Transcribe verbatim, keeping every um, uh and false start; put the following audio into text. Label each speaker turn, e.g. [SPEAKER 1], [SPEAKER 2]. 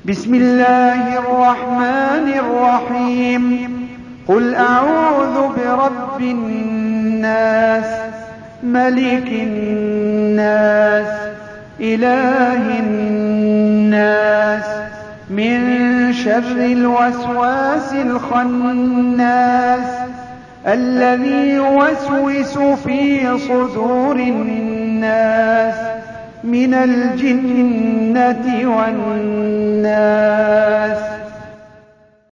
[SPEAKER 1] بسم الله الرحمن الرحيم. قل أعوذ برب الناس ملك الناس إله الناس من شر الوسواس الخناس الذي يوسوس في صدور الناس من الجنة والناس.